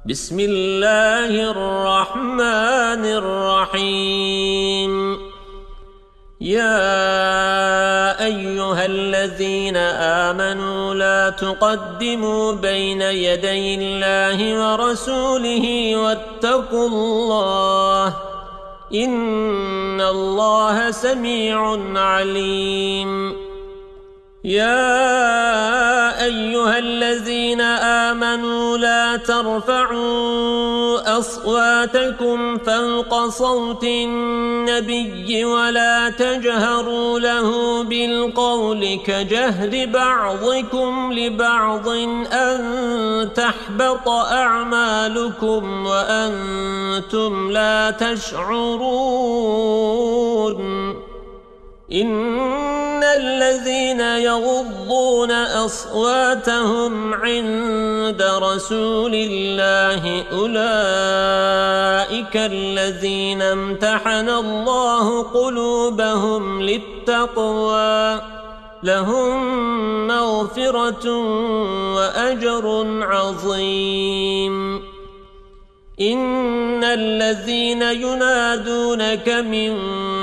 بسم الله الرحمن الرحيم يا أيها الذين آمنوا لا تقدموا بين يدي الله ورسوله واتقوا الله إن الله سميع عليم يا أيها الذين آمنوا لا ترفعوا أصواتكم فوق صوت النبي ولا تجهروا له بالقول كجهر بعضكم لبعض أن تحبط أعمالكم وأنتم لا تشعرون إن الذين يغضون أصواتهم عند رسول الله أولئك الذين امتحن الله قلوبهم للتقوى لهم مغفرة وأجر عظيم إن الذين ينادونك من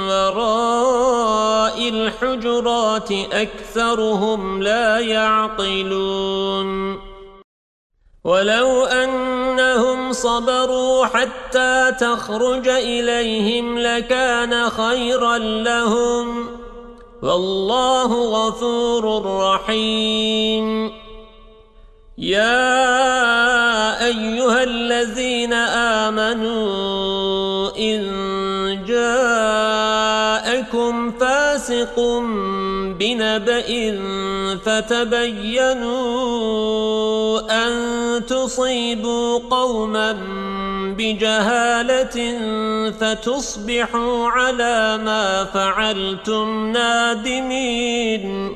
وراء الحجرات أكثرهم لا يعقلون ولو أنهم صبروا حتى تخرج إليهم لكان خيرا لهم والله غفور رحيم يا أيها الذين آمنوا إن جاءكم فاسق بنبأ فتبينوا أن تصيبوا قوما بجهالة فتصبحوا على ما فعلتم نادمين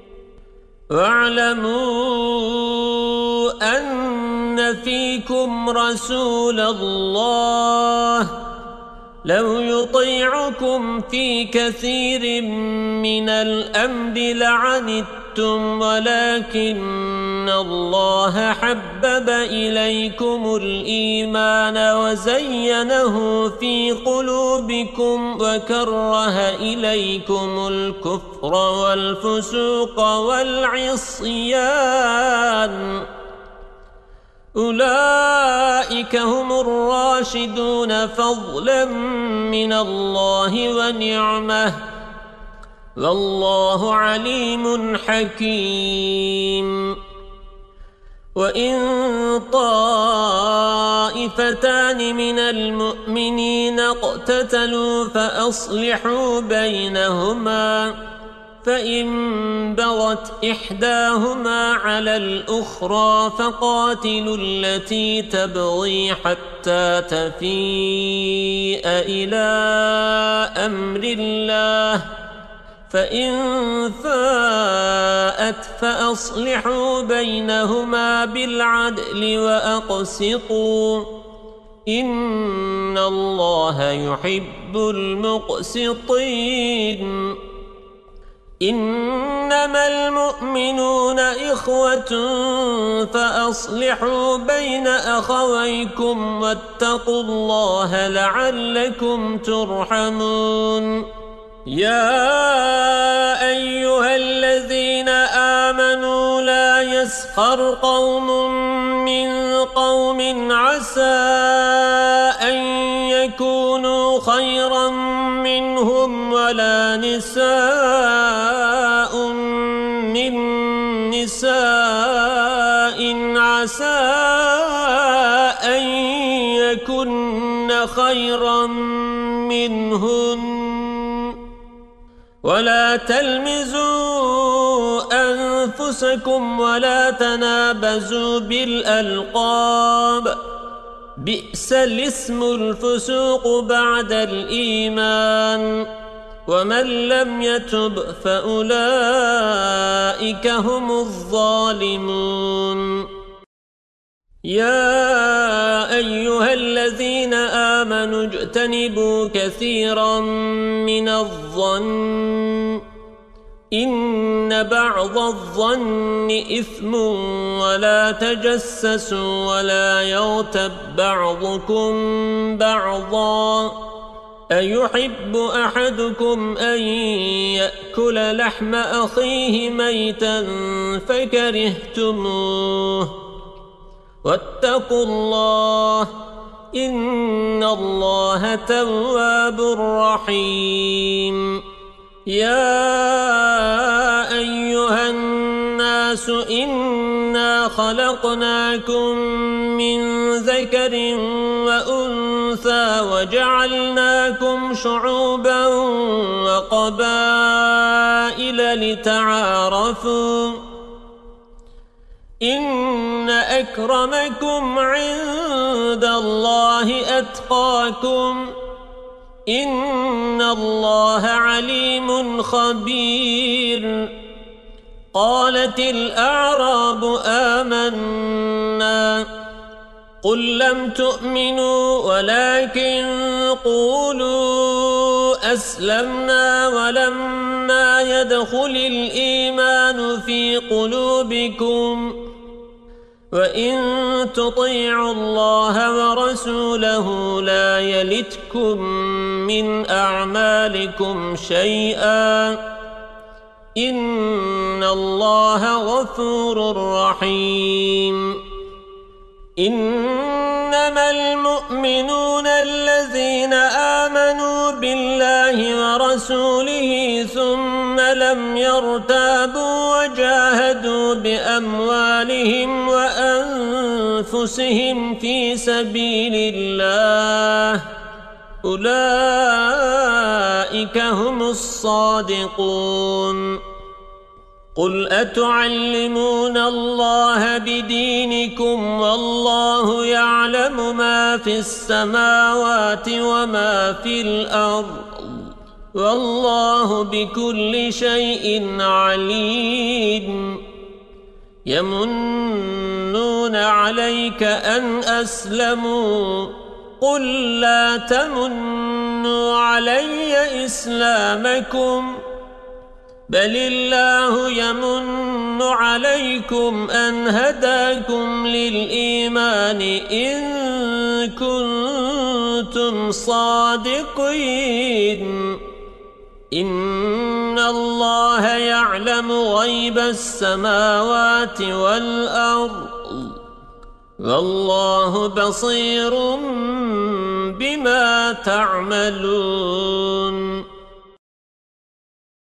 واعلموا أن فيكم رسول الله لو يطيعكم في كثير من الأمر لعنتم ولكن الله حبب إليكم الإيمان وزينه في قلوبكم وكره إليكم الكفر والفسوق والعصيان أولئك هم الراشدون فضلا من الله ونعمه والله عليم حكيم وإن طائفتان من المؤمنين اقتتلوا فأصلحوا بينهما فإن بغت إحداهما على الأخرى فقاتلوا التي تبغي حتى تفيء إلى أمر الله فإن فاءت فأصلحوا بينهما بالعدل وأقسطوا إن الله يحب المقسطين إنما المؤمنون إخوة فأصلحوا بين أخويكم واتقوا الله لعلكم ترحمون يا أيها الذين آمنوا لا يسخر قوم من قوم عسى أن يكونوا خيرا منهم ولا نساء من نساء عسى أن يكن خيرا منهن ولا تلمزوا أنفسكم ولا تنابزوا بالألقاب بئس الاسم الفسوق بعد الإيمان ومن لم يتب فأولئك هم الظالمون يا أيها الذين آمنوا اجتنبوا كثيرا من الظن إن بعض الظن إثم ولا تجسسوا ولا يغتب بعضكم بعضا أيحب أحدكم أن يأكل لحم أخيه ميتا فكرهتموه واتقوا الله إن الله تواب رحيم يا أيها الناس إنا خلقناكم من ذكر وأنثى وجعلناكم شعوبا وقبائل لتعارفوا إن أكرمكم عند الله أتقاكم إن الله عليم خبير قالت الأعراب آمنا قل لم تؤمنوا ولكن قولوا أسلمنا ولما يدخل الإيمان في قلوبكم وإن تطيعوا الله ورسوله لا يلتكم من أعمالكم شيئا إن الله غفور رحيم إنما المؤمنون الذين آمنوا بالله ورسوله ثم لم يرتابوا وجاهدوا بأموالهم وأنفسهم في سبيل الله أولئك هم الصادقون قل أتعلمون الله بدينكم والله يعلم ما في السماوات وما في الأرض والله بكل شيء عليم يمنون عليك أن أسلموا قل لا تمنوا علي إسلامكم بل الله يمن عليكم أن هداكم للإيمان إن كنتم صادقين إن الله يعلم غيب السماوات والأرض والله بصير بما تعملون